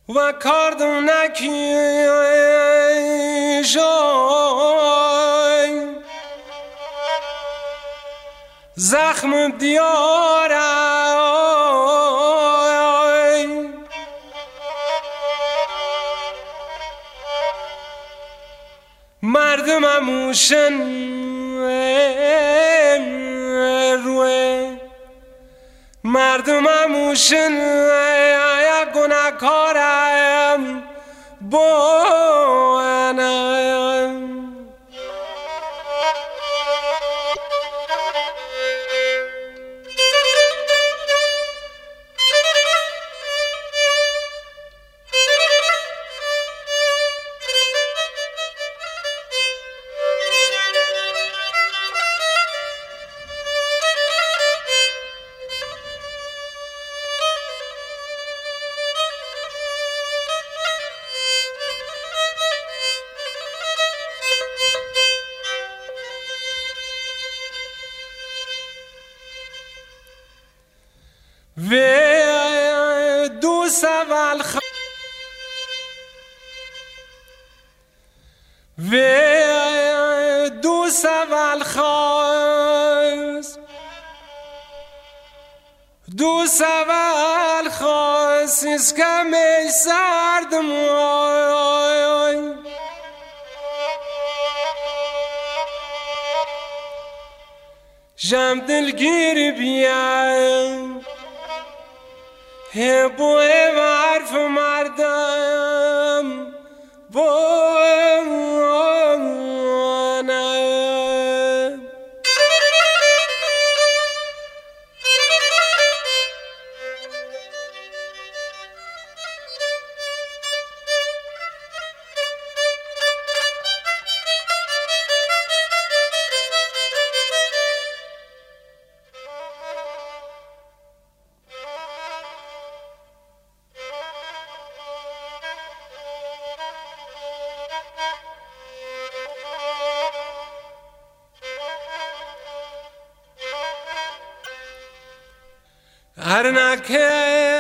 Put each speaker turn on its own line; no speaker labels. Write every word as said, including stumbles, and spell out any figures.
و کاردونکی جای زخم دیارای مردم اموشن روی مردم اموشن یا گناهکارم بانم و دو سوال خ... و دو سوال خواست دو سوال خواست از کمی سردم جم دلگیر بیام بوی معرف مردم بانم هر نکه